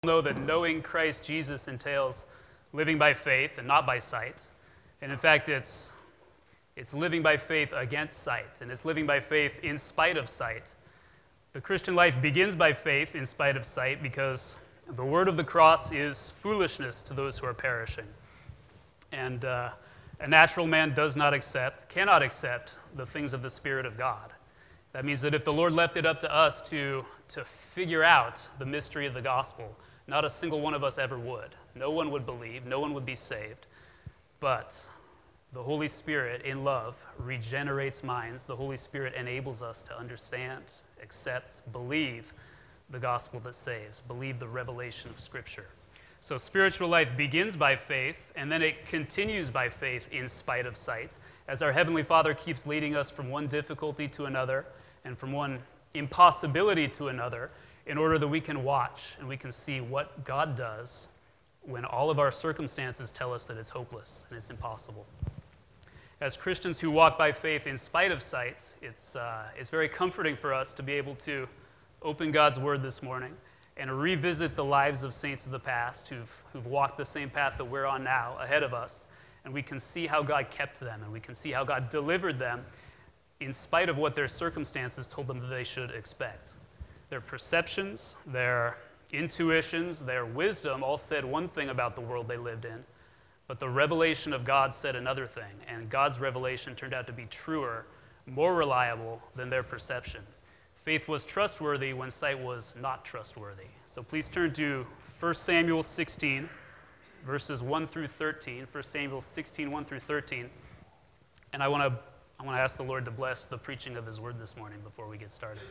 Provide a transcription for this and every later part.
Know that knowing Christ Jesus entails living by faith and not by sight. And in fact, it's living by faith against sight, and it's living by faith in spite of sight. The Christian life begins by faith in spite of sight because the word of the cross is foolishness to those who are perishing. And a natural man cannot accept the things of the Spirit of God. That means that if the Lord left it up to us to figure out the mystery of the gospel, not a single one of us ever would. No one would believe, no one would be saved. But the Holy Spirit, in love, regenerates minds. The Holy Spirit enables us to understand, accept, believe the gospel that saves, believe the revelation of Scripture. So spiritual life begins by faith, and then it continues by faith in spite of sight, as our Heavenly Father keeps leading us from one difficulty to another, and from one impossibility to another, in order that we can watch and we can see what God does when all of our circumstances tell us that it's hopeless and it's impossible. As Christians who walk by faith in spite of sight, it's very comforting for us to be able to open God's Word this morning and revisit the lives of saints of the past who've walked the same path that we're on now ahead of us, and we can see how God kept them, and we can see how God delivered them in spite of what their circumstances told them that they should expect. Their perceptions, their intuitions, their wisdom all said one thing about the world they lived in, but the revelation of God said another thing, and God's revelation turned out to be truer, more reliable than their perception. Faith was trustworthy when sight was not trustworthy. So please turn to 1 Samuel 16, verses 1 through 13. 1 Samuel 16, 1 through 13. And I want to ask the Lord to bless the preaching of His Word this morning before we get started.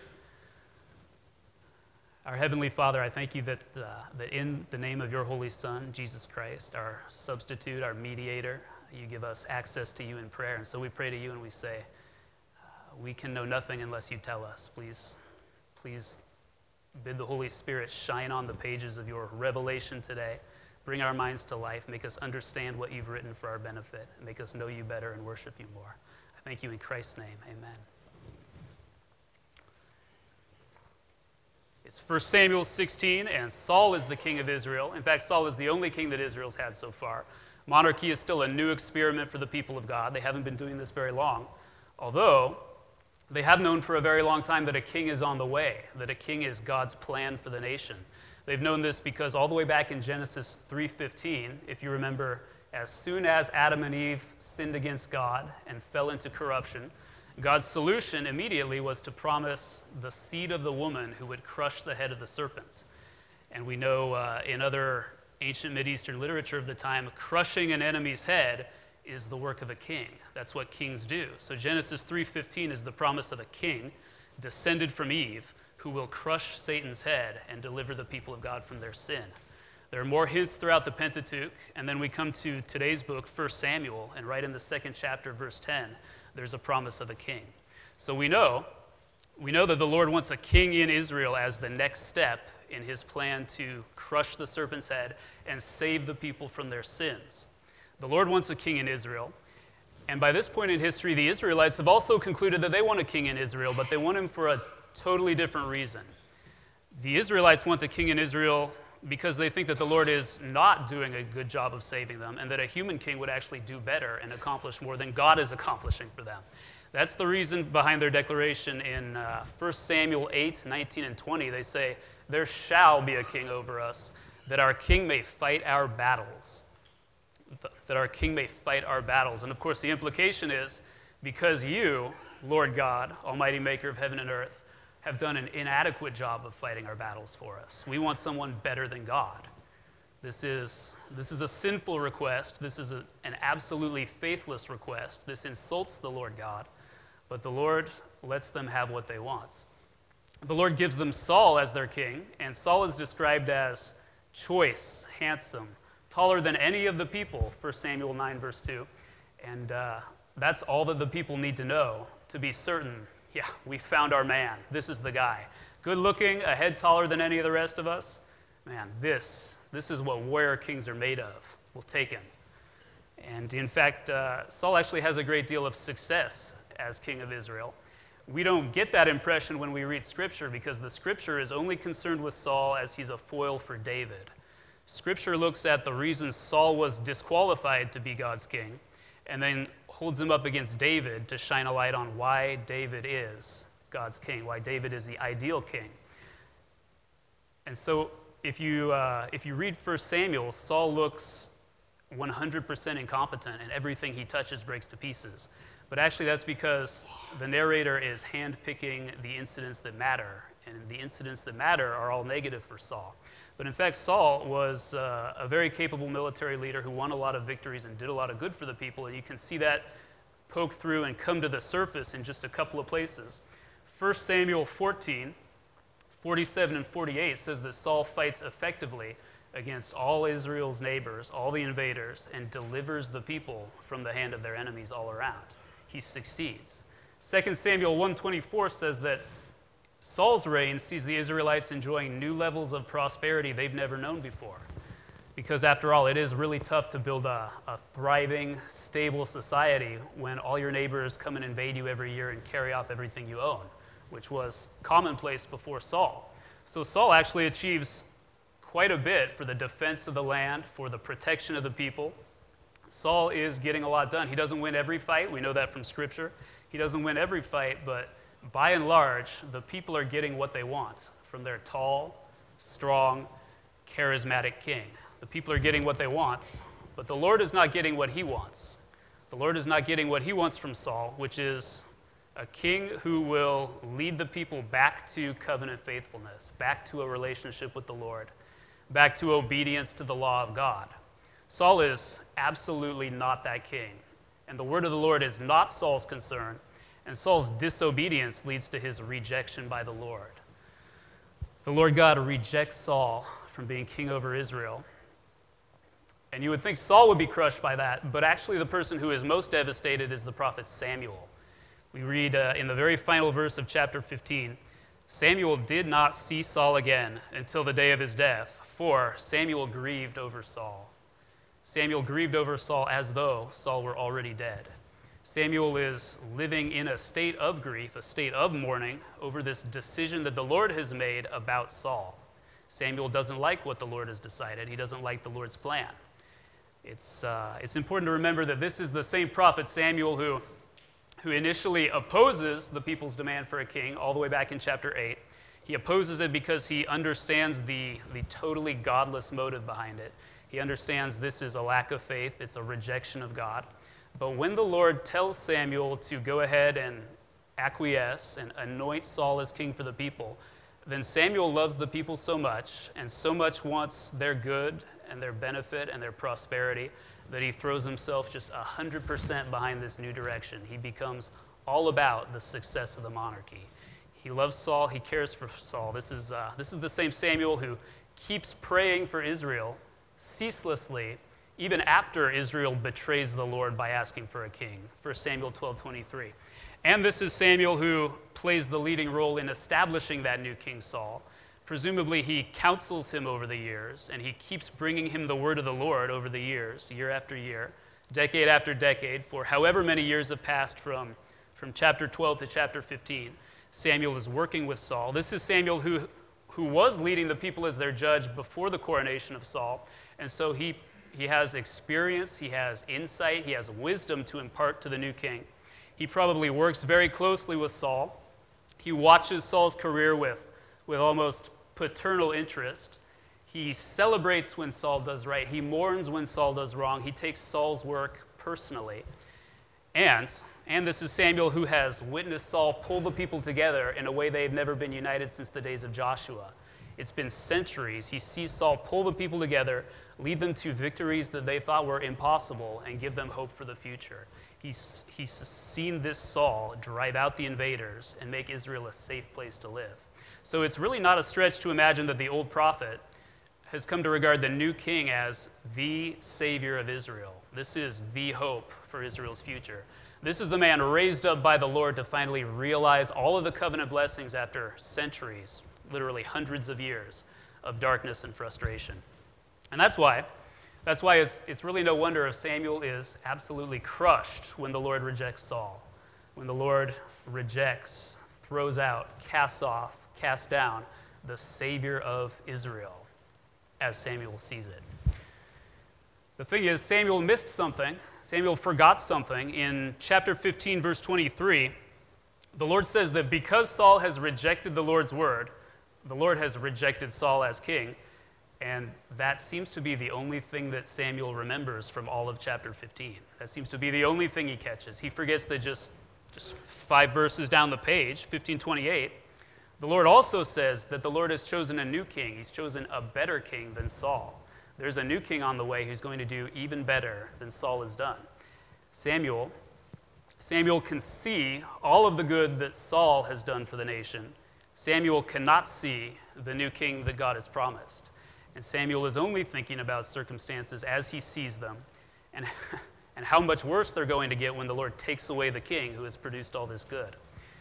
Our Heavenly Father, I thank you that in the name of your Holy Son, Jesus Christ, our substitute, our mediator, you give us access to you in prayer. And so we pray to you and we say, we can know nothing unless you tell us. Please bid the Holy Spirit shine on the pages of your revelation today. Bring our minds to life. Make us understand what you've written for our benefit. Make us know you better and worship you more. I thank you in Christ's name. Amen. It's 1 Samuel 16, and Saul is the king of Israel. In fact, Saul is the only king that Israel's had so far. Monarchy is still a new experiment for the people of God. They haven't been doing this very long, although they have known for a very long time that a king is on the way, that a king is God's plan for the nation. They've known this because all the way back in Genesis 3:15, if you remember, as soon as Adam and Eve sinned against God and fell into corruption, God's solution immediately was to promise the seed of the woman who would crush the head of the serpent. And we know in other ancient Mideastern literature of the time, crushing an enemy's head is the work of a king. That's what kings do. So Genesis 3:15 is the promise of a king descended from Eve who will crush Satan's head and deliver the people of God from their sin. There are more hints throughout the Pentateuch, and then we come to today's book, 1 Samuel, and right in the second chapter, verse 10, there's a promise of a king. So we know that the Lord wants a king in Israel as the next step in his plan to crush the serpent's head and save the people from their sins. The Lord wants a king in Israel, and by this point in history, the Israelites have also concluded that they want a king in Israel, but they want him for a totally different reason. The Israelites want a king in Israel because they think that the Lord is not doing a good job of saving them, and that a human king would actually do better and accomplish more than God is accomplishing for them. That's the reason behind their declaration in 1 Samuel 8, 19 and 20. They say, "There shall be a king over us, that our king may fight our battles." That our king may fight our battles. And of course, the implication is, because you, Lord God, Almighty Maker of heaven and earth, have done an inadequate job of fighting our battles for us. We want someone better than God. This is a sinful request. This is an absolutely faithless request. This insults the Lord God, but the Lord lets them have what they want. The Lord gives them Saul as their king, and Saul is described as choice, handsome, taller than any of the people, 1 Samuel 9, verse 2. And that's all that the people need to know to be certain, yeah, we found our man. This is the guy. Good looking, a head taller than any of the rest of us. Man, this is what warrior kings are made of. We'll take him. And in fact, Saul actually has a great deal of success as king of Israel. We don't get that impression when we read Scripture because the Scripture is only concerned with Saul as he's a foil for David. Scripture looks at the reasons Saul was disqualified to be God's king and then holds him up against David to shine a light on why David is God's king, why David is the ideal king. And so if you read 1 Samuel, Saul looks 100% incompetent and everything he touches breaks to pieces. But actually that's because the narrator is handpicking the incidents that matter, and the incidents that matter are all negative for Saul. But in fact, Saul was a very capable military leader who won a lot of victories and did a lot of good for the people, and you can see that poke through and come to the surface in just a couple of places. 1 Samuel 14, 47 and 48 says that Saul fights effectively against all Israel's neighbors, all the invaders, and delivers the people from the hand of their enemies all around. He succeeds. 2 Samuel 1:24 says that Saul's reign sees the Israelites enjoying new levels of prosperity they've never known before. Because after all, it is really tough to build a thriving, stable society when all your neighbors come and invade you every year and carry off everything you own, which was commonplace before Saul. So Saul actually achieves quite a bit for the defense of the land, for the protection of the people. Saul is getting a lot done. He doesn't win every fight. We know that from Scripture. He doesn't win every fight, but by and large, the people are getting what they want from their tall, strong, charismatic king. The people are getting what they want, but the Lord is not getting what he wants. The Lord is not getting what he wants from Saul, which is a king who will lead the people back to covenant faithfulness, back to a relationship with the Lord, back to obedience to the law of God. Saul is absolutely not that king, and the word of the Lord is not Saul's concern, and Saul's disobedience leads to his rejection by the Lord. The Lord God rejects Saul from being king over Israel, and you would think Saul would be crushed by that, but actually the person who is most devastated is the prophet Samuel. We read in the very final verse of chapter 15, Samuel did not see Saul again until the day of his death, for Samuel grieved over Saul. Samuel grieved over Saul as though Saul were already dead. Samuel is living in a state of grief, a state of mourning over this decision that the Lord has made about Saul. Samuel doesn't like what the Lord has decided. He doesn't like the Lord's plan. It's important to remember that this is the same prophet Samuel who initially opposes the people's demand for a king all the way back in chapter 8. He opposes it because he understands the totally godless motive behind it. He understands this is a lack of faith, it's a rejection of God. But when the Lord tells Samuel to go ahead and acquiesce and anoint Saul as king for the people, then Samuel loves the people so much and so much wants their good and their benefit and their prosperity that he throws himself just 100% behind this new direction. He becomes all about the success of the monarchy. He loves Saul, he cares for Saul. This is the same Samuel who keeps praying for Israel ceaselessly, even after Israel betrays the Lord by asking for a king. 1 Samuel 12:23. And this is Samuel who plays the leading role in establishing that new king Saul. Presumably he counsels him over the years, and he keeps bringing him the word of the Lord over the years, year after year, decade after decade, for however many years have passed from chapter 12 to chapter 15. Samuel is working with Saul. This is Samuel who was leading the people as their judge before the coronation of Saul, and so he has experience, he has insight, he has wisdom to impart to the new king. He probably works very closely with Saul. He watches Saul's career with almost paternal interest. He celebrates when Saul does right. He mourns when Saul does wrong. He takes Saul's work personally. And this is Samuel who has witnessed Saul pull the people together in a way they've never been united since the days of Joshua. It's been centuries. He sees Saul pull the people together, lead them to victories that they thought were impossible, and give them hope for the future. He's seen this Saul drive out the invaders and make Israel a safe place to live. So it's really not a stretch to imagine that the old prophet has come to regard the new king as the Savior of Israel. This is the hope for Israel's future. This is the man raised up by the Lord to finally realize all of the covenant blessings after centuries, literally hundreds of years of darkness and frustration. And that's why it's really no wonder if Samuel is absolutely crushed when the Lord rejects Saul, when the Lord rejects throws out, casts off, casts down the Savior of Israel as Samuel sees it. The thing is, Samuel missed something. Samuel forgot something. In chapter 15, verse 23, the Lord says that because Saul has rejected the Lord's word, the Lord has rejected Saul as king, and that seems to be the only thing that Samuel remembers from all of chapter 15. That seems to be the only thing he catches. He forgets that just 5 verses down the page, 15:28, the Lord also says that the Lord has chosen a new king. He's chosen a better king than Saul. There's a new king on the way who's going to do even better than Saul has done. Samuel can see all of the good that Saul has done for the nation. Samuel cannot see the new king that God has promised. And Samuel is only thinking about circumstances as he sees them and how much worse they're going to get when the Lord takes away the king who has produced all this good.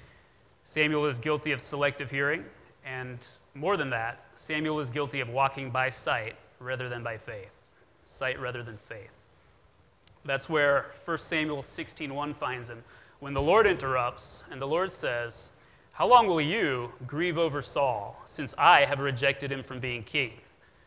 Samuel is guilty of selective hearing, and more than that, Samuel is guilty of walking by sight rather than by faith. Sight rather than faith. That's where 1 Samuel 16:1 finds him. When the Lord interrupts, and the Lord says, "How long will you grieve over Saul, since I have rejected him from being king?"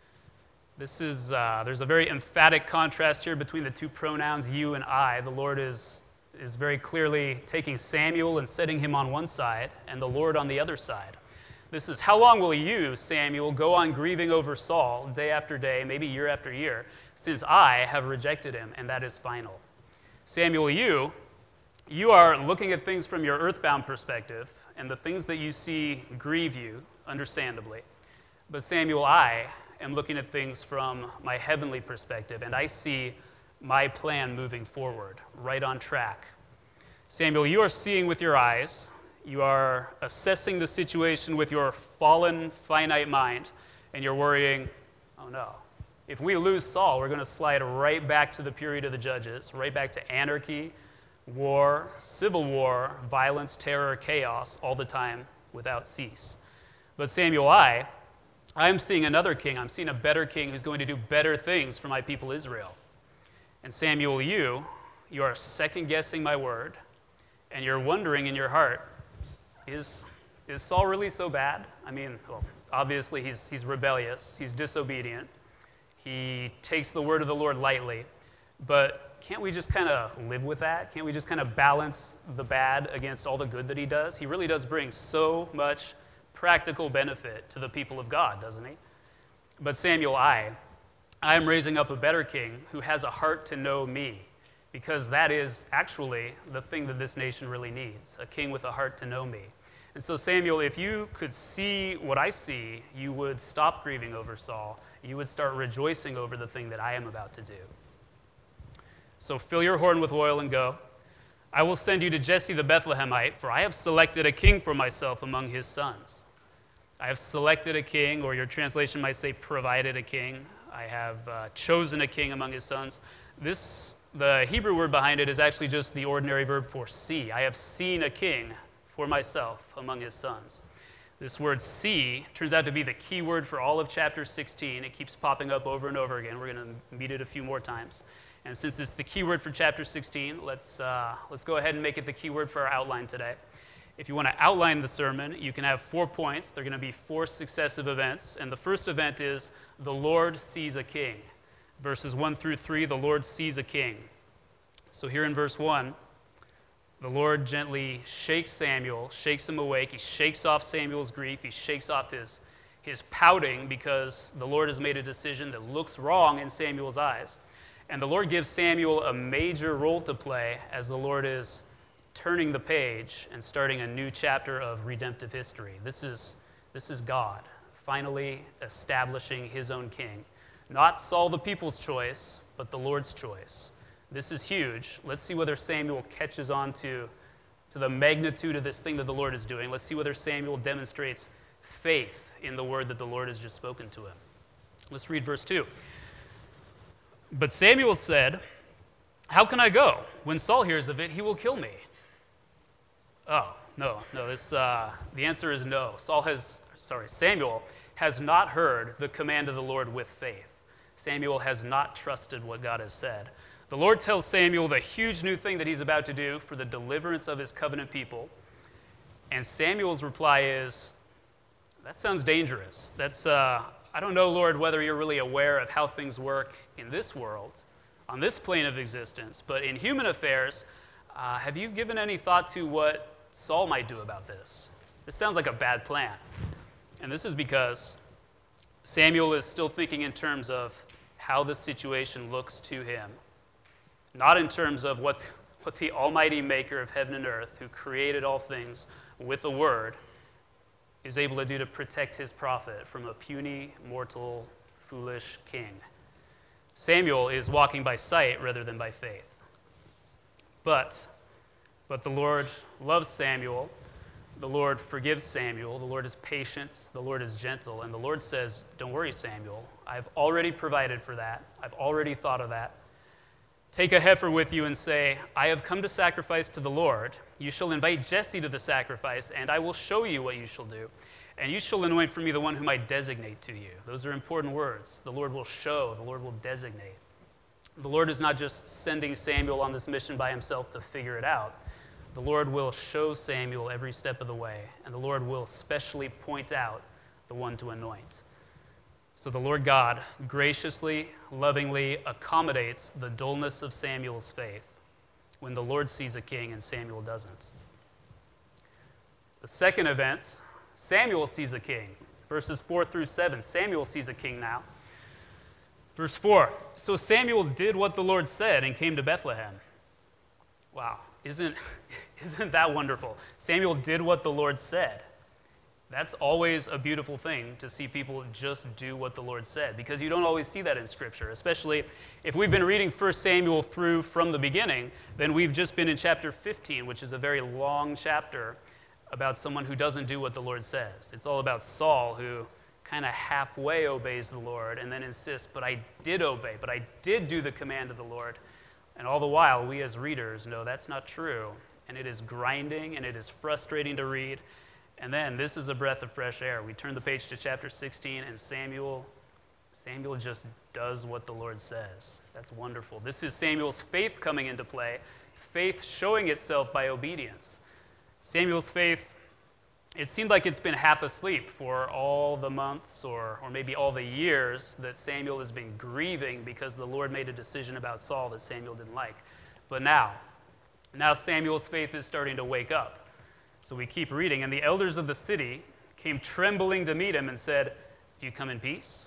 There's a very emphatic contrast here between the two pronouns, you and I. The Lord is very clearly taking Samuel and setting him on one side, and the Lord on the other side. This is, how long will you, Samuel, go on grieving over Saul day after day, maybe year after year, since I have rejected him, and that is final. Samuel, you are looking at things from your earthbound perspective, and the things that you see grieve you, understandably. But Samuel, I am looking at things from my heavenly perspective, and I see my plan moving forward, right on track. Samuel, you are seeing with your eyes. You are assessing the situation with your fallen, finite mind, and you're worrying, oh no, if we lose Saul, we're going to slide right back to the period of the judges, right back to anarchy, war, civil war, violence, terror, chaos, all the time without cease. But Samuel, I am seeing another king. I'm seeing a better king who's going to do better things for my people Israel. And Samuel, you are second-guessing my word, and you're wondering in your heart, is Saul really so bad? I mean, well, obviously he's rebellious, he's disobedient, he takes the word of the Lord lightly, but can't we just kind of live with that? Can't we just kind of balance the bad against all the good that he does? He really does bring so much practical benefit to the people of God, doesn't he? But Samuel, I am raising up a better king who has a heart to know me, because that is actually the thing that this nation really needs, a king with a heart to know me. And so Samuel, if you could see what I see, you would stop grieving over Saul. You would start rejoicing over the thing that I am about to do. So fill your horn with oil and go. I will send you to Jesse the Bethlehemite, for I have selected a king for myself among his sons. I have selected a king, or your translation might say provided a king. I have chosen a king among his sons. The Hebrew word behind it is actually just the ordinary verb for see. I have seen a king for myself among his sons. This word see turns out to be the key word for all of chapter 16. It keeps popping up over and over again. We're going to meet it a few more times. And since it's the key word for chapter 16, let's go ahead and make it the key word for our outline today. If you want to outline the sermon, you can have 4 points. They're going to be 4 successive events. And the first event is the Lord sees a king. Verses 1 through 3, the Lord sees a king. So here in verse 1, the Lord gently shakes Samuel, shakes him awake. He shakes off Samuel's grief. He shakes off his pouting because the Lord has made a decision that looks wrong in Samuel's eyes. And the Lord gives Samuel a major role to play as the Lord is turning the page and starting a new chapter of redemptive history. This is God finally establishing his own king. Not Saul the people's choice, but the Lord's choice. This is huge. Let's see whether Samuel catches on to the magnitude of this thing that the Lord is doing. Let's see whether Samuel demonstrates faith in the word that the Lord has just spoken to him. Let's read verse 2. But Samuel said, "How can I go? When Saul hears of it, he will kill me." Oh, no. The answer is no. Samuel has not heard the command of the Lord with faith. Samuel has not trusted what God has said. The Lord tells Samuel the huge new thing that he's about to do for the deliverance of his covenant people. And Samuel's reply is, that sounds dangerous. I don't know, Lord, whether you're really aware of how things work in this world, on this plane of existence, but in human affairs, have you given any thought to what Saul might do about this? This sounds like a bad plan. And this is because Samuel is still thinking in terms of how the situation looks to him, not in terms of what the almighty maker of heaven and earth, who created all things with a word, is able to do to protect his prophet from a puny, mortal, foolish king. Samuel is walking by sight rather than by faith. But the Lord loves Samuel. The Lord forgives Samuel. The Lord is patient. The Lord is gentle. And the Lord says, don't worry, Samuel. I've already provided for that. I've already thought of that. Take a heifer with you and say, I have come to sacrifice to the Lord. You shall invite Jesse to the sacrifice, and I will show you what you shall do. And you shall anoint for me the one whom I designate to you. Those are important words. The Lord will show. The Lord will designate. The Lord is not just sending Samuel on this mission by himself to figure it out. The Lord will show Samuel every step of the way, and the Lord will specially point out the one to anoint. So the Lord God graciously, lovingly accommodates the dullness of Samuel's faith when the Lord sees a king and Samuel doesn't. The second event, Samuel sees a king. Verses 4 through 7, Samuel sees a king now. Verse 4, so Samuel did what the Lord said and came to Bethlehem. Wow, isn't that wonderful? Samuel did what the Lord said. That's always a beautiful thing, to see people just do what the Lord said, because you don't always see that in Scripture, especially if we've been reading 1 Samuel through from the beginning, then we've just been in chapter 15, which is a very long chapter about someone who doesn't do what the Lord says. It's all about Saul, who kind of halfway obeys the Lord and then insists, but I did obey, but I did do the command of the Lord. And all the while, we as readers know that's not true, and it is grinding and it is frustrating to read. And then this is a breath of fresh air. We turn the page to chapter 16, and Samuel just does what the Lord says. That's wonderful. This is Samuel's faith coming into play, faith showing itself by obedience. Samuel's faith, it seemed like it's been half asleep for all the months or maybe all the years that Samuel has been grieving because the Lord made a decision about Saul that Samuel didn't like. But now Samuel's faith is starting to wake up. So we keep reading, and the elders of the city came trembling to meet him and said, do you come in peace?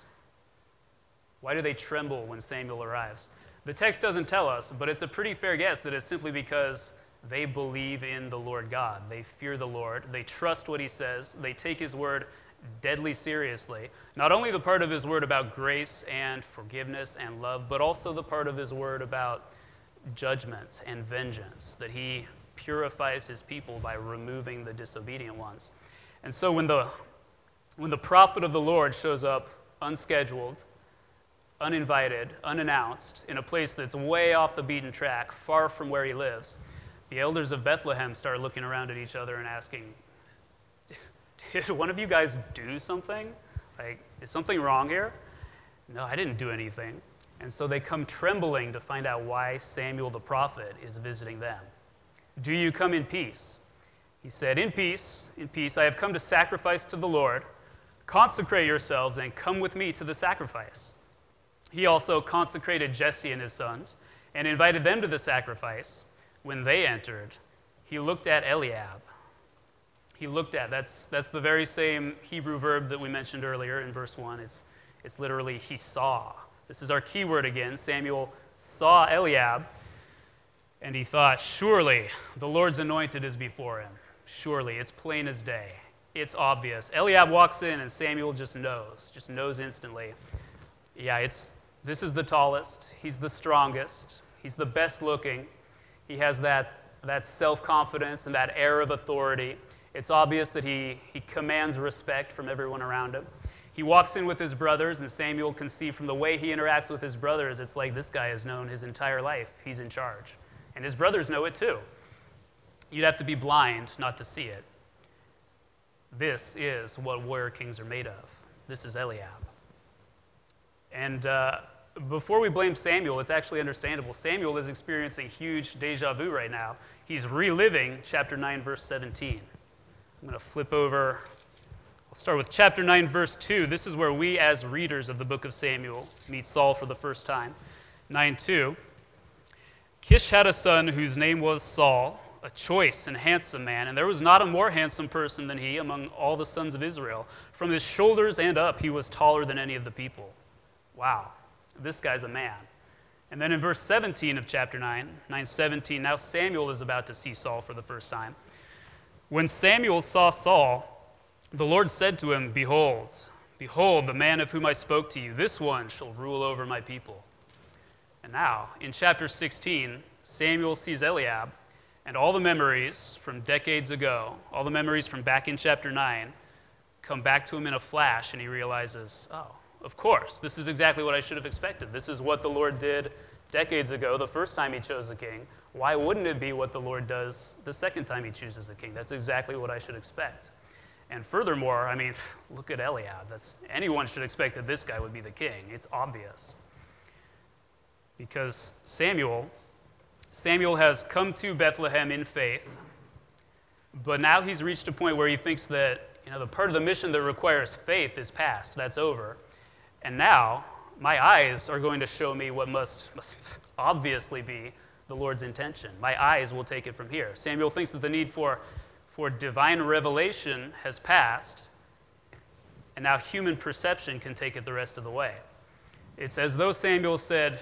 Why do they tremble when Samuel arrives? The text doesn't tell us, but it's a pretty fair guess that it's simply because they believe in the Lord God. They fear the Lord. They trust what he says. They take his word deadly seriously. Not only the part of his word about grace and forgiveness and love, but also the part of his word about judgment and vengeance, that he purifies his people by removing the disobedient ones. And so when the prophet of the Lord shows up unscheduled, uninvited, unannounced, in a place that's way off the beaten track, far from where he lives, the elders of Bethlehem start looking around at each other and asking, did one of you guys do something? Like, is something wrong here? No, I didn't do anything. And so they come trembling to find out why Samuel the prophet is visiting them. Do you come in peace? He said, in peace, I have come to sacrifice to the Lord. Consecrate yourselves and come with me to the sacrifice. He also consecrated Jesse and his sons and invited them to the sacrifice. When they entered, he looked at Eliab. That's the very same Hebrew verb that we mentioned earlier in verse 1. It's literally he saw. This is our key word again. Samuel saw Eliab, and he thought, surely the Lord's anointed is before him. Surely, it's plain as day. It's obvious. Eliab walks in, and Samuel just knows instantly. Yeah, this is the tallest. He's the strongest. He's the best looking. He has that self-confidence and that air of authority. It's obvious that he commands respect from everyone around him. He walks in with his brothers, and Samuel can see from the way he interacts with his brothers, it's like this guy has known his entire life he's in charge. And his brothers know it too. You'd have to be blind not to see it. This is what warrior kings are made of. This is Eliab. And before we blame Samuel, it's actually understandable. Samuel is experiencing huge deja vu right now. He's reliving chapter 9, verse 17. I'm going to flip over. I'll start with chapter 9, verse 2. This is where we, as readers of the book of Samuel, meet Saul for the first time. 9:2. Kish had a son whose name was Saul, a choice and handsome man, and there was not a more handsome person than he among all the sons of Israel. From his shoulders and up, he was taller than any of the people. Wow, this guy's a man. And then in verse 17 of chapter 9, 9:17, now Samuel is about to see Saul for the first time. When Samuel saw Saul, the Lord said to him, behold, the man of whom I spoke to you, this one shall rule over my people. And now, in chapter 16, Samuel sees Eliab, and all the memories from decades ago, all the memories from back in chapter 9, come back to him in a flash, and he realizes, oh, of course, this is exactly what I should have expected. This is what the Lord did decades ago, the first time he chose a king. Why wouldn't it be what the Lord does the second time he chooses a king? That's exactly what I should expect. And furthermore, I mean, look at Eliab. Anyone should expect that this guy would be the king. It's obvious. Because Samuel has come to Bethlehem in faith, but now he's reached a point where he thinks that, the part of the mission that requires faith is past. That's over. And now, my eyes are going to show me what must obviously be the Lord's intention. My eyes will take it from here. Samuel thinks that the need for divine revelation has passed, and now human perception can take it the rest of the way. It's as though Samuel said,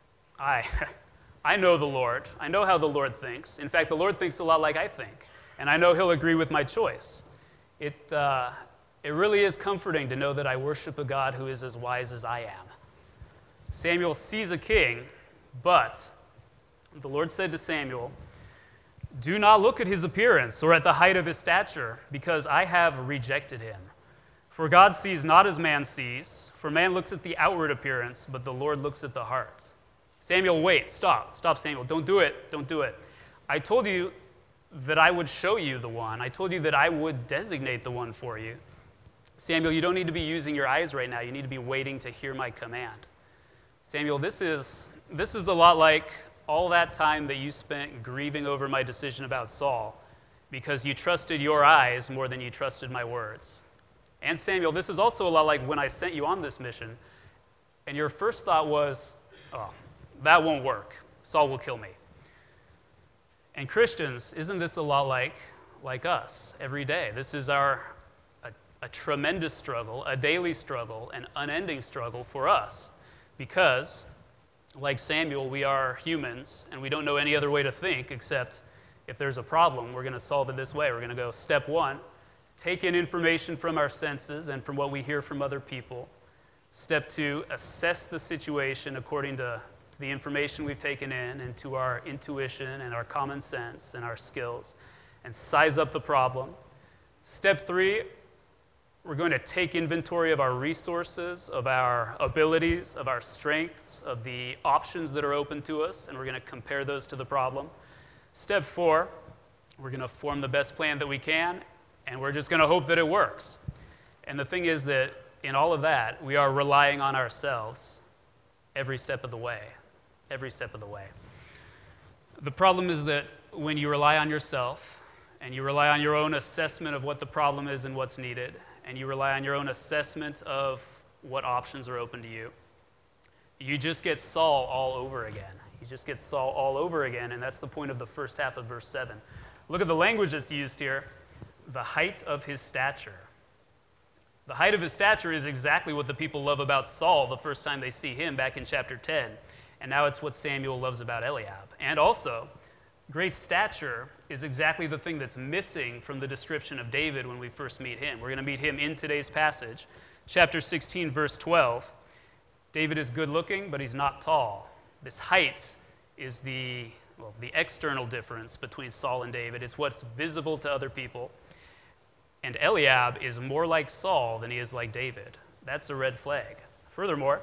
I know the Lord. I know how the Lord thinks. In fact, the Lord thinks a lot like I think, and I know he'll agree with my choice. It really is comforting to know that I worship a God who is as wise as I am. Samuel sees a king, but the Lord said to Samuel, do not look at his appearance or at the height of his stature, because I have rejected him. For God sees not as man sees, for man looks at the outward appearance, but the Lord looks at the heart. Samuel, wait, stop, Samuel, don't do it. I told you that I would show you the one. I told you that I would designate the one for you. Samuel, you don't need to be using your eyes right now. You need to be waiting to hear my command. Samuel, this is a lot like all that time that you spent grieving over my decision about Saul, because you trusted your eyes more than you trusted my words. And Samuel, this is also a lot like when I sent you on this mission, and your first thought was, oh, that won't work. Saul will kill me. And Christians, isn't this a lot like us every day? This is a tremendous struggle, a daily struggle, an unending struggle for us, because like Samuel, we are humans, and we don't know any other way to think except if there's a problem, we're going to solve it this way. We're going to go, step one, take in information from our senses and from what we hear from other people. Step two, assess the situation according to the information we've taken in and to our intuition and our common sense and our skills, and size up the problem. Step three, we're going to take inventory of our resources, of our abilities, of our strengths, of the options that are open to us, and we're going to compare those to the problem. Step four, we're going to form the best plan that we can, and we're just going to hope that it works. And the thing is that in all of that, we are relying on ourselves every step of the way. Every step of the way. The problem is that when you rely on yourself, and you rely on your own assessment of what the problem is and what's needed, and you rely on your own assessment of what options are open to you, you just get Saul all over again. You just get Saul all over again, and that's the point of the first half of verse 7. Look at the language that's used here. The height of his stature. The height of his stature is exactly what the people love about Saul the first time they see him back in chapter 10. And now it's what Samuel loves about Eliab. And also, great stature is exactly the thing that's missing from the description of David when we first meet him. We're going to meet him in today's passage. Chapter 16, verse 12. David is good looking, but he's not tall. This height is the external difference between Saul and David. It's what's visible to other people. And Eliab is more like Saul than he is like David. That's a red flag. Furthermore,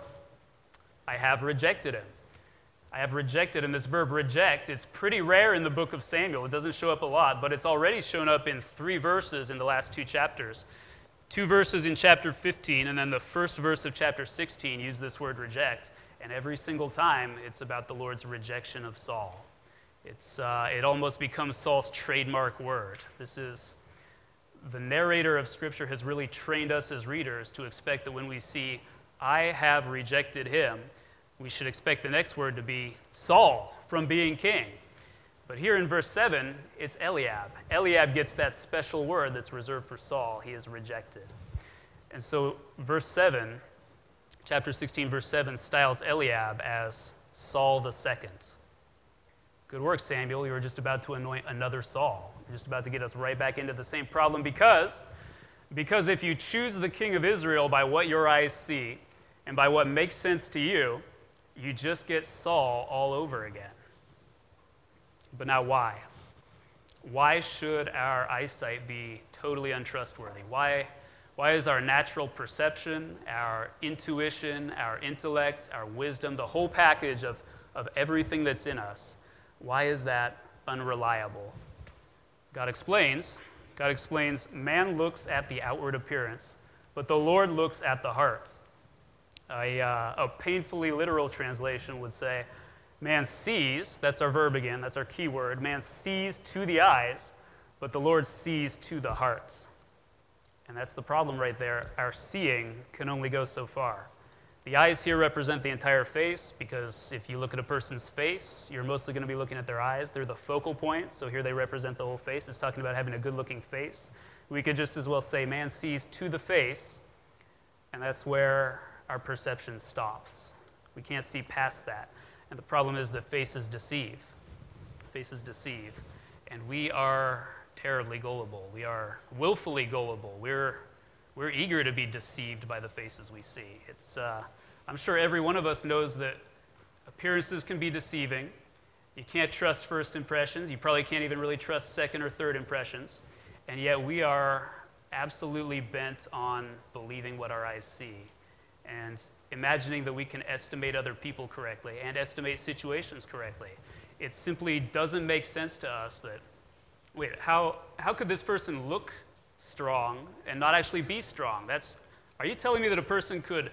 I have rejected him. I have rejected him. This verb reject is pretty rare in the book of Samuel. It doesn't show up a lot, but it's already shown up in 3 verses in the last 2 chapters. 2 verses in chapter 15, and then the first verse of chapter 16 use this word reject. And every single time, it's about the Lord's rejection of Saul. It almost becomes Saul's trademark word. This is the narrator of Scripture has really trained us as readers to expect that when we see, I have rejected him, we should expect the next word to be Saul from being king. But here in verse 7, it's Eliab. Eliab gets that special word that's reserved for Saul. He is rejected. And so verse 7, chapter 16, verse 7, styles Eliab as Saul the second. Good work, Samuel. You were just about to anoint another Saul. You're just about to get us right back into the same problem because if you choose the king of Israel by what your eyes see and by what makes sense to you, you just get Saul all over again. But now why? Why should our eyesight be totally untrustworthy? Why is our natural perception, our intuition, our intellect, our wisdom, the whole package of everything that's in us, why is that unreliable? God explains, man looks at the outward appearance, but the Lord looks at the heart. A painfully literal translation would say, man sees, that's our verb again, that's our key word, man sees to the eyes, but the Lord sees to the heart. And that's the problem right there. Our seeing can only go so far. The eyes here represent the entire face because if you look at a person's face, you're mostly going to be looking at their eyes. They're the focal point, so here they represent the whole face. It's talking about having a good-looking face. We could just as well say man sees to the face, and that's where our perception stops. We can't see past that. And the problem is that faces deceive. Faces deceive. And we are terribly gullible. We are willfully gullible. We're eager to be deceived by the faces we see. I'm sure every one of us knows that appearances can be deceiving. You can't trust first impressions. You probably can't even really trust second or third impressions. And yet we are absolutely bent on believing what our eyes see and imagining that we can estimate other people correctly and estimate situations correctly. It simply doesn't make sense to us that, wait, how could this person look strong and not actually be strong? Are you telling me that a person could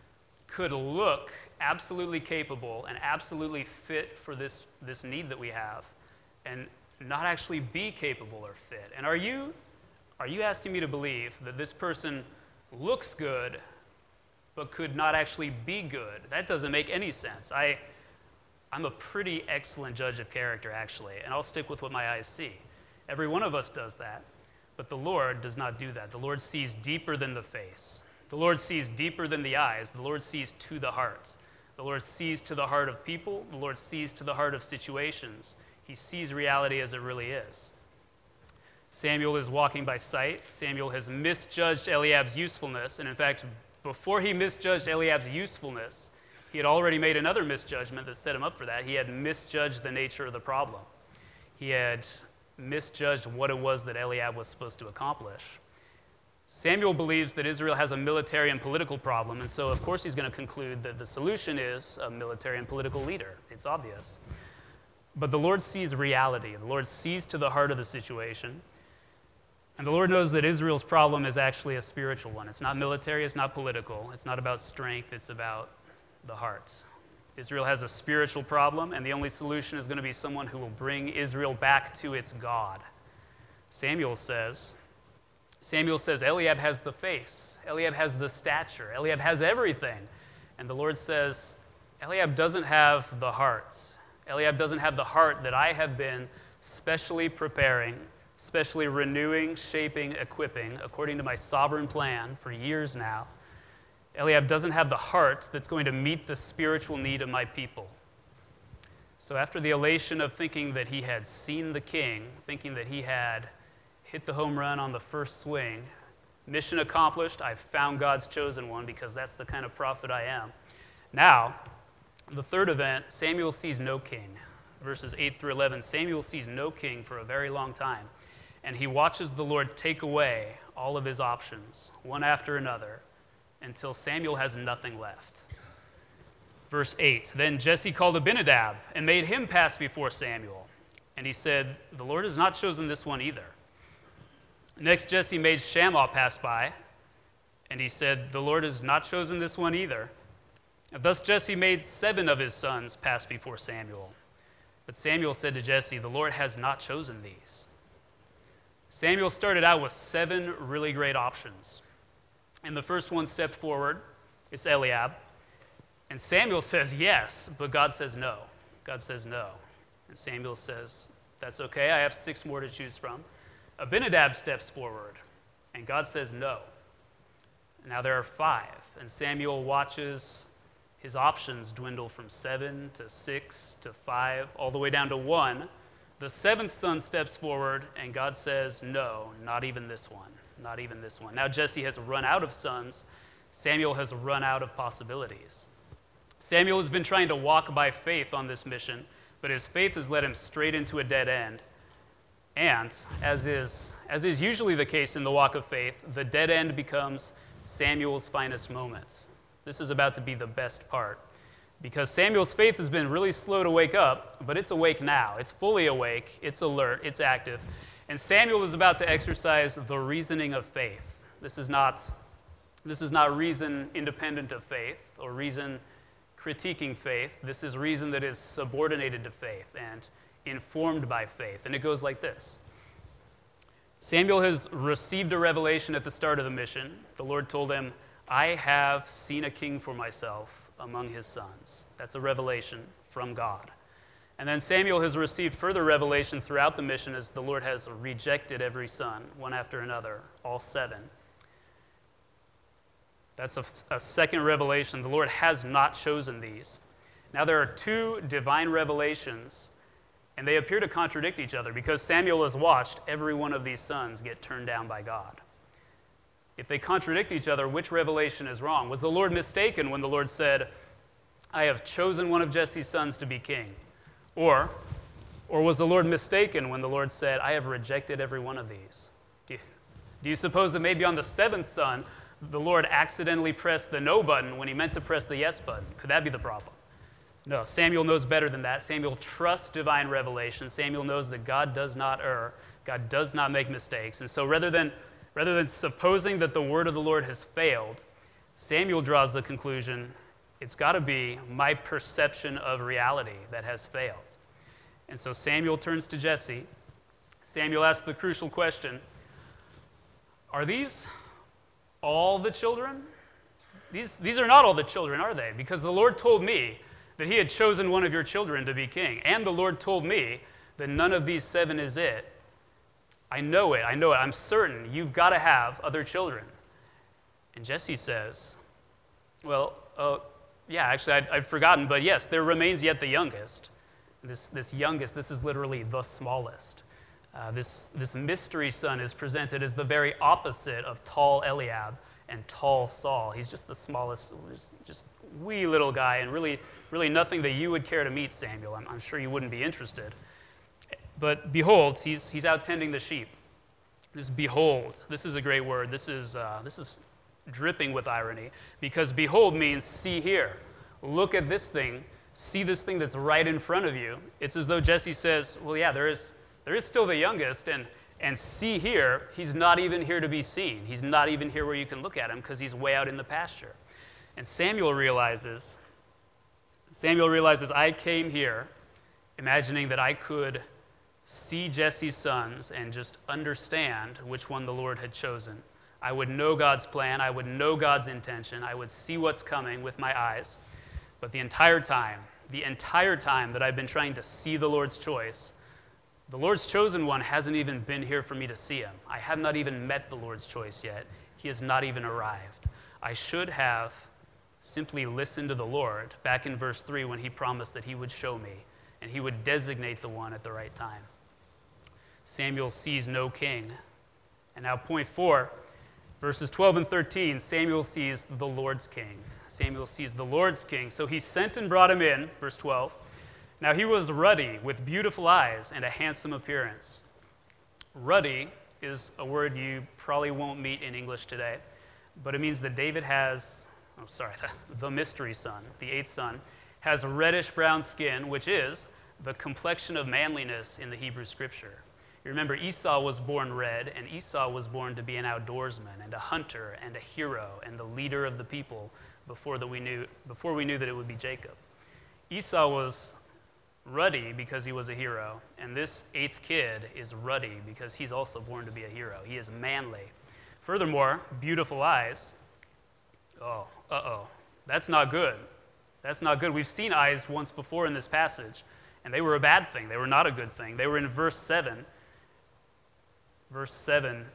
look absolutely capable and absolutely fit for this need that we have and not actually be capable or fit? And are you asking me to believe that this person looks good but could not actually be good? That doesn't make any sense. I'm a pretty excellent judge of character, actually, and I'll stick with what my eyes see. Every one of us does that, but the Lord does not do that. The Lord sees deeper than the face. The Lord sees deeper than the eyes. The Lord sees to the heart. The Lord sees to the heart of people. The Lord sees to the heart of situations. He sees reality as it really is. Samuel is walking by sight. Samuel has misjudged Eliab's usefulness, and in fact, before he misjudged Eliab's usefulness, he had already made another misjudgment that set him up for that. He had misjudged the nature of the problem. He had misjudged what it was that Eliab was supposed to accomplish. Samuel believes that Israel has a military and political problem, and so of course he's going to conclude that the solution is a military and political leader. It's obvious. But the Lord sees reality. The Lord sees to the heart of the situation. And the Lord knows that Israel's problem is actually a spiritual one. It's not military, it's not political, it's not about strength, it's about the heart. Israel has a spiritual problem, and the only solution is going to be someone who will bring Israel back to its God. Samuel says Eliab has the face, Eliab has the stature, Eliab has everything. And the Lord says, Eliab doesn't have the heart. Eliab doesn't have the heart that I have been specially preparing, especially renewing, shaping, equipping, according to my sovereign plan for years now. Eliab doesn't have the heart that's going to meet the spiritual need of my people. So after the elation of thinking that he had seen the king, thinking that he had hit the home run on the first swing, mission accomplished, I've found God's chosen one because that's the kind of prophet I am. Now, the third event, Samuel sees no king. Verses 8 through 11, Samuel sees no king for a very long time. And he watches the Lord take away all of his options, one after another, until Samuel has nothing left. Verse 8, then Jesse called Abinadab and made him pass before Samuel. And he said, the Lord has not chosen this one either. Next, Jesse made Shammah pass by. And he said, the Lord has not chosen this one either. And thus Jesse made 7 of his sons pass before Samuel. But Samuel said to Jesse, the Lord has not chosen these. Samuel started out with 7 really great options. And the first one stepped forward. It's Eliab. And Samuel says yes, but God says no. God says no. And Samuel says, that's okay, I have 6 more to choose from. Abinadab steps forward, and God says no. Now there are 5, and Samuel watches his options dwindle from 7 to 6 to 5, all the way down to 1. The 7th son steps forward, and God says, no, not even this one, not even this one. Now Jesse has run out of sons. Samuel has run out of possibilities. Samuel has been trying to walk by faith on this mission, but his faith has led him straight into a dead end. And, as is usually the case in the walk of faith, the dead end becomes Samuel's finest moments. This is about to be the best part, because Samuel's faith has been really slow to wake up, but it's awake now. It's fully awake, it's alert, it's active. And Samuel is about to exercise the reasoning of faith. This is not reason independent of faith or reason critiquing faith. This is reason that is subordinated to faith and informed by faith. And it goes like this. Samuel has received a revelation at the start of the mission. The Lord told him, I have seen a king for myself among his sons. That's a revelation from God. And then Samuel has received further revelation throughout the mission as the Lord has rejected every son, one after another, all 7. That's a second revelation. The Lord has not chosen these. Now there are 2 divine revelations, and they appear to contradict each other because Samuel has watched every one of these sons get turned down by God. If they contradict each other, which revelation is wrong? Was the Lord mistaken when the Lord said, I have chosen one of Jesse's sons to be king? Or was the Lord mistaken when the Lord said, I have rejected every one of these? Do you suppose that maybe on the 7th son, the Lord accidentally pressed the no button when he meant to press the yes button? Could that be the problem? No, Samuel knows better than that. Samuel trusts divine revelation. Samuel knows that God does not err. God does not make mistakes. And so rather than supposing that the word of the Lord has failed, Samuel draws the conclusion, it's got to be my perception of reality that has failed. And so Samuel turns to Jesse. Samuel asks the crucial question, are these all the children? These are not all the children, are they? Because the Lord told me that he had chosen one of your children to be king. And the Lord told me that none of these 7 is it. I know it, I'm certain. You've got to have other children. And Jesse says, well, yeah, actually, I'd forgotten, but yes, there remains yet the youngest. This youngest, this is literally the smallest. This mystery son is presented as the very opposite of tall Eliab and tall Saul. He's just the smallest, just wee little guy, and really nothing that you would care to meet, Samuel. I'm sure you wouldn't be interested. But behold, he's out tending the sheep. This behold, this is a great word. This is dripping with irony, because behold means see here. Look at this thing. See this thing that's right in front of you. It's as though Jesse says, well, yeah, there is still the youngest, and see here, he's not even here to be seen. He's not even here where you can look at him because he's way out in the pasture. And Samuel realizes, I came here imagining that I could see Jesse's sons and just understand which one the Lord had chosen. I would know God's plan. I would know God's intention. I would see what's coming with my eyes. But the entire time that I've been trying to see the Lord's choice, the Lord's chosen one hasn't even been here for me to see him. I have not even met the Lord's choice yet. He has not even arrived. I should have simply listened to the Lord back in verse 3 when he promised that he would show me and he would designate the one at the right time. Samuel sees no king. And now point 4, verses 12 and 13, Samuel sees the Lord's king. Samuel sees the Lord's king. So he sent and brought him in, verse 12. Now he was ruddy, with beautiful eyes and a handsome appearance. Ruddy is a word you probably won't meet in English today, but it means that David has, the mystery son, the 8th son, has reddish-brown skin, which is the complexion of manliness in the Hebrew Scripture. You remember Esau was born red, and Esau was born to be an outdoorsman and a hunter and a hero and the leader of the people before we knew that it would be Jacob. Esau was ruddy because he was a hero. And this 8th kid is ruddy because he's also born to be a hero. He is manly. Furthermore, beautiful eyes. Oh, that's not good. That's not good. We've seen eyes once before in this passage, and they were a bad thing. They were not a good thing. They were in verse 7. Verse 7,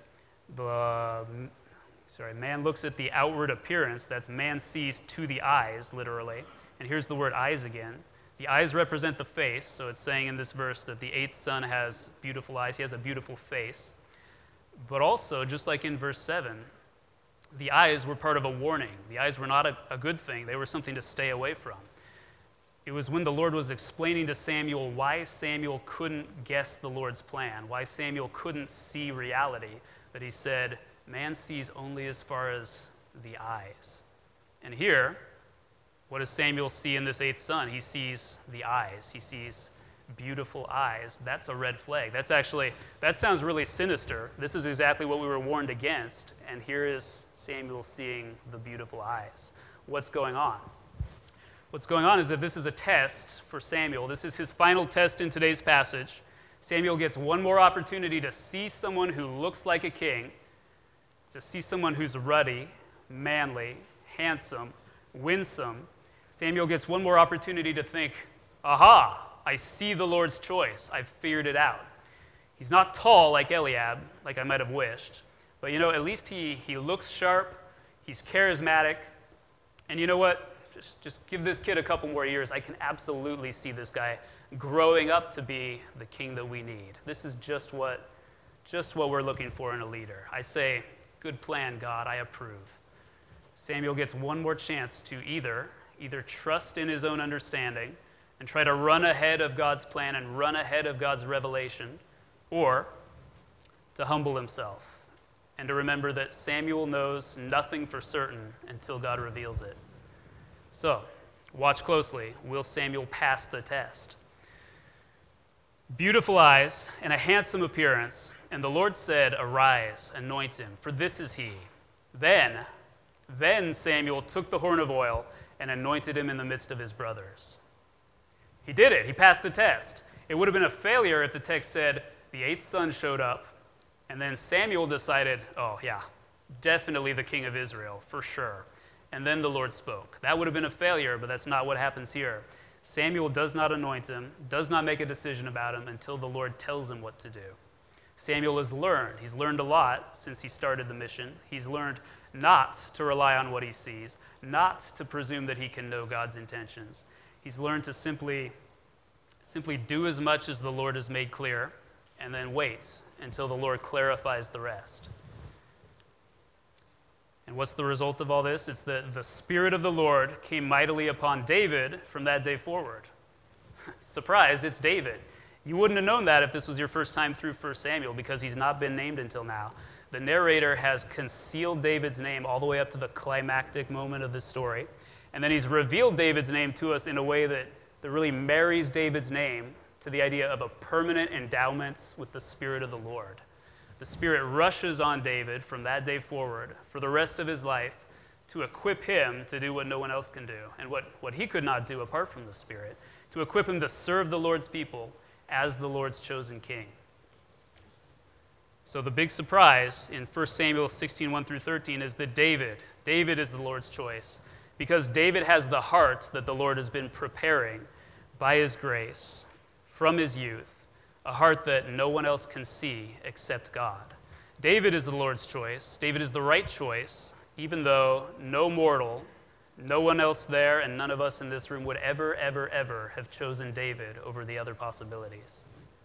man looks at the outward appearance. That's man sees to the eyes, literally. And here's the word eyes again. The eyes represent the face, so it's saying in this verse that the 8th son has beautiful eyes. He has a beautiful face. But also, just like in verse 7, the eyes were part of a warning. The eyes were not a good thing. They were something to stay away from. It was when the Lord was explaining to Samuel why Samuel couldn't guess the Lord's plan, why Samuel couldn't see reality, that he said, man sees only as far as the eyes. And here, what does Samuel see in this 8th son? He sees the eyes. He sees beautiful eyes. That's a red flag. That sounds really sinister. This is exactly what we were warned against. And here is Samuel seeing the beautiful eyes. What's going on? What's going on is that this is a test for Samuel. This is his final test in today's passage. Samuel gets one more opportunity to see someone who looks like a king, to see someone who's ruddy, manly, handsome, winsome. Samuel gets one more opportunity to think, aha, I see the Lord's choice. I've figured it out. He's not tall like Eliab, like I might have wished, but at least he looks sharp, he's charismatic, and you know what? Just give this kid a couple more years. I can absolutely see this guy growing up to be the king that we need. This is just what we're looking for in a leader. I say, good plan, God, I approve. Samuel gets one more chance to either trust in his own understanding and try to run ahead of God's plan and run ahead of God's revelation, or to humble himself and to remember that Samuel knows nothing for certain until God reveals it. So, watch closely. Will Samuel pass the test? Beautiful eyes and a handsome appearance, and the Lord said, arise, anoint him, for this is he. Then Samuel took the horn of oil and anointed him in the midst of his brothers. He did it. He passed the test. It would have been a failure if the text said the 8th son showed up, and then Samuel decided, oh yeah, definitely the king of Israel, for sure. And then the Lord spoke. That would have been a failure, but that's not what happens here. Samuel does not anoint him, does not make a decision about him until the Lord tells him what to do. Samuel has learned. He's learned a lot since he started the mission. He's learned not to rely on what he sees, not to presume that he can know God's intentions. He's learned to simply do as much as the Lord has made clear, and then wait until the Lord clarifies the rest. And what's the result of all this? It's that the Spirit of the Lord came mightily upon David from that day forward. Surprise, it's David. You wouldn't have known that if this was your first time through 1 Samuel, because he's not been named until now. The narrator has concealed David's name all the way up to the climactic moment of this story. And then he's revealed David's name to us in a way that really marries David's name to the idea of a permanent endowment with the Spirit of the Lord. The Spirit rushes on David from that day forward for the rest of his life to equip him to do what no one else can do, and what he could not do apart from the Spirit, to equip him to serve the Lord's people as the Lord's chosen king. So the big surprise in 1 Samuel 16, 1 through 13 is that David is the Lord's choice, because David has the heart that the Lord has been preparing by his grace from his youth, a heart that no one else can see except God. David is the Lord's choice. David is the right choice, even though no mortal, no one else there, and none of us in this room would ever, ever, ever have chosen David over the other possibilities.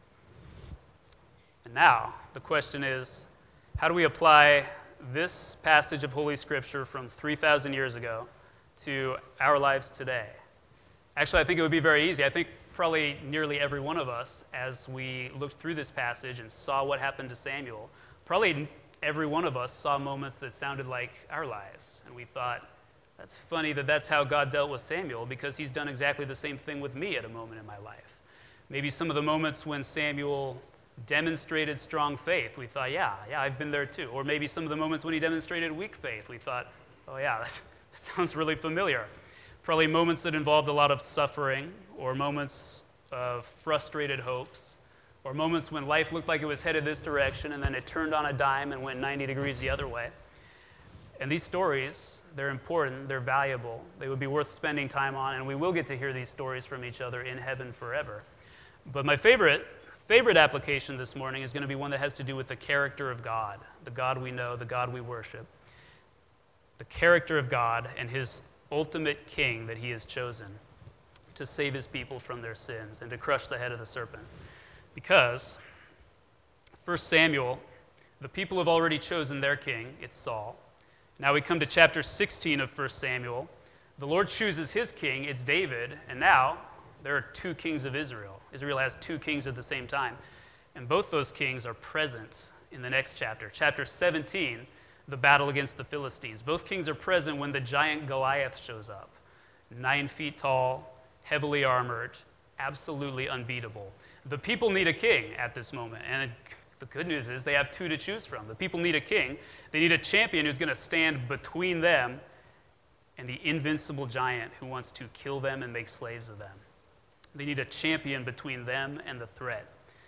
And now, the question is, how do we apply this passage of Holy Scripture from 3,000 years ago to our lives today? Actually, I think it would be very easy. I think probably nearly every one of us, as we looked through this passage and saw what happened to Samuel, probably every one of us saw moments that sounded like our lives. And we thought, that's funny that that's how God dealt with Samuel, because he's done exactly the same thing with me at a moment in my life. Maybe some of the moments when Samuel demonstrated strong faith, we thought, yeah, I've been there too. Or maybe some of the moments when he demonstrated weak faith, we thought, oh yeah, that sounds really familiar. Probably moments that involved a lot of suffering, or moments of frustrated hopes, or moments when life looked like it was headed this direction and then it turned on a dime and went 90 degrees the other way. And these stories, they're important, they're valuable, they would be worth spending time on, and we will get to hear these stories from each other in heaven forever. But my favorite application this morning is going to be one that has to do with the character of God, the God we know, the God we worship. The character of God and his ultimate king that he has chosen to save his people from their sins and to crush the head of the serpent. Because 1 Samuel, the people have already chosen their king, it's Saul. Now we come to chapter 16 of 1 Samuel. The Lord chooses his king, it's David, and now there are two kings of Israel. Israel has two kings at the same time. And both those kings are present in the next chapter. Chapter 17, the battle against the Philistines. Both kings are present when the giant Goliath shows up. 9 feet tall, heavily armored, absolutely unbeatable. The people need a king at this moment. And the good news is they have two to choose from. The people need a king. They need a champion who's going to stand between them and the invincible giant who wants to kill them and make slaves of them. They need a champion between them and the threat.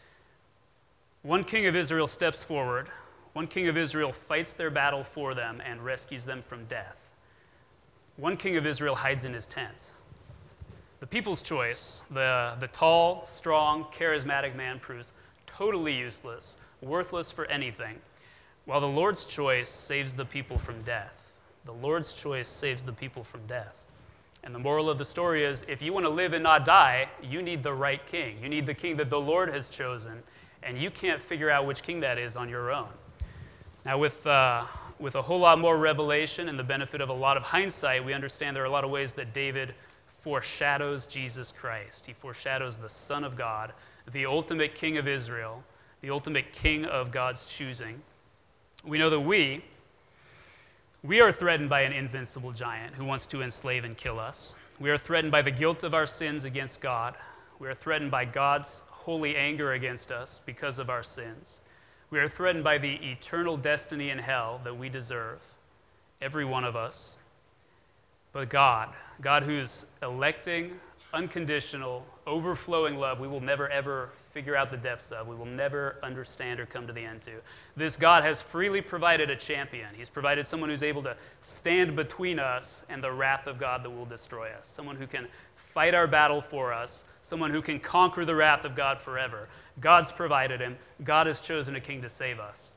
One king of Israel steps forward. One king of Israel fights their battle for them and rescues them from death. One king of Israel hides in his tent. The people's choice, the tall, strong, charismatic man proves totally useless, worthless for anything, while the Lord's choice saves the people from death. The Lord's choice saves the people from death. And the moral of the story is, if you want to live and not die, you need the right king. You need the king that the Lord has chosen, and you can't figure out which king that is on your own. Now, with a whole lot more revelation and the benefit of a lot of hindsight, we understand there are a lot of ways that David foreshadows Jesus Christ. He foreshadows the Son of God, the ultimate king of Israel, the ultimate king of God's choosing. We know that we are threatened by an invincible giant who wants to enslave and kill us. We are threatened by the guilt of our sins against God. We are threatened by God's holy anger against us because of our sins. We are threatened by the eternal destiny in hell that we deserve, every one of us. But God who's electing, unconditional, overflowing love, we will never ever figure out the depths of, we will never understand or come to the end to. This God has freely provided a champion. He's provided someone who's able to stand between us and the wrath of God that will destroy us, someone who can fight our battle for us, someone who can conquer the wrath of God forever. God's provided him. God has chosen a king to save us.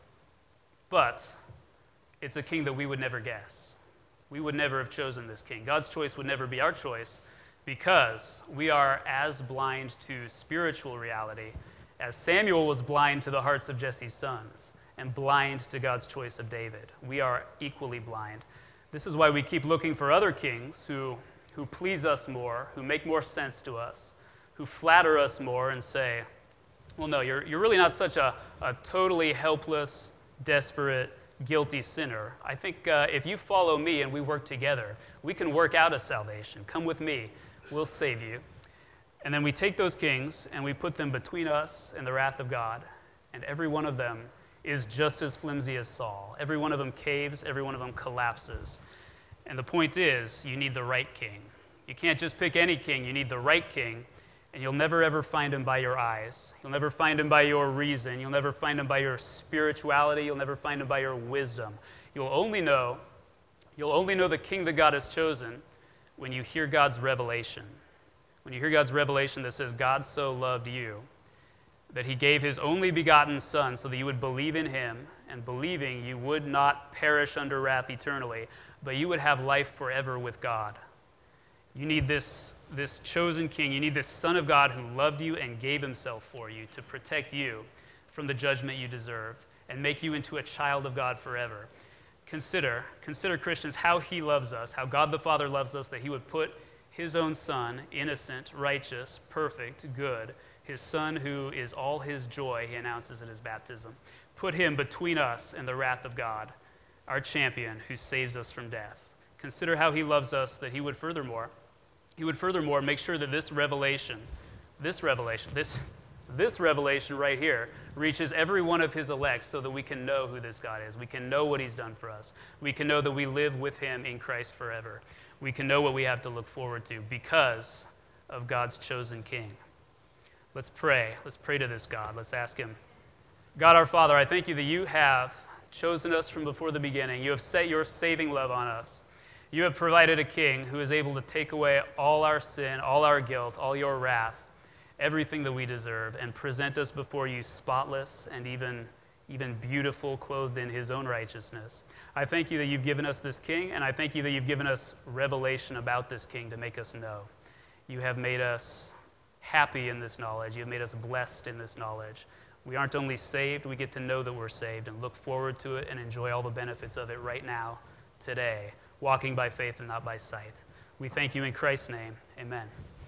But it's a king that we would never guess. We would never have chosen this king. God's choice would never be our choice, because we are as blind to spiritual reality as Samuel was blind to the hearts of Jesse's sons and blind to God's choice of David. We are equally blind. This is why we keep looking for other kings who please us more, who make more sense to us, who flatter us more and say, well, no, you're really not such a totally helpless, desperate, guilty sinner. I think if you follow me and we work together, we can work out a salvation. Come with me. We'll save you. And then we take those kings and we put them between us and the wrath of God. And every one of them is just as flimsy as Saul. Every one of them caves. Every one of them collapses. And the point is, you need the right king. You can't just pick any king. You need the right king. And you'll never ever find him by your eyes. You'll never find him by your reason. You'll never find him by your spirituality. You'll never find him by your wisdom. You'll only know the king that God has chosen when you hear God's revelation. When you hear God's revelation that says, God so loved you that he gave his only begotten Son so that you would believe in him, and believing you would not perish under wrath eternally, but you would have life forever with God. You need this chosen king. You need this Son of God who loved you and gave himself for you to protect you from the judgment you deserve and make you into a child of God forever. Consider, Christians, how he loves us, how God the Father loves us, that he would put his own Son, innocent, righteous, perfect, good, his Son who is all his joy, he announces at his baptism, put him between us and the wrath of God, our champion who saves us from death. Consider how he loves us, that he would furthermore make sure that this revelation right here reaches every one of his elect so that we can know who this God is. We can know what he's done for us. We can know that we live with him in Christ forever. We can know what we have to look forward to because of God's chosen king. Let's pray. Let's pray to this God. Let's ask him. God our Father, I thank you that you have chosen us from before the beginning. You have set your saving love on us. You have provided a king who is able to take away all our sin, all our guilt, all your wrath, everything that we deserve, and present us before you spotless and even beautiful, clothed in his own righteousness. I thank you that you've given us this king, and I thank you that you've given us revelation about this king to make us know. You have made us happy in this knowledge. You have made us blessed in this knowledge. We aren't only saved, we get to know that we're saved and look forward to it and enjoy all the benefits of it right now, today, walking by faith and not by sight. We thank you in Christ's name. Amen.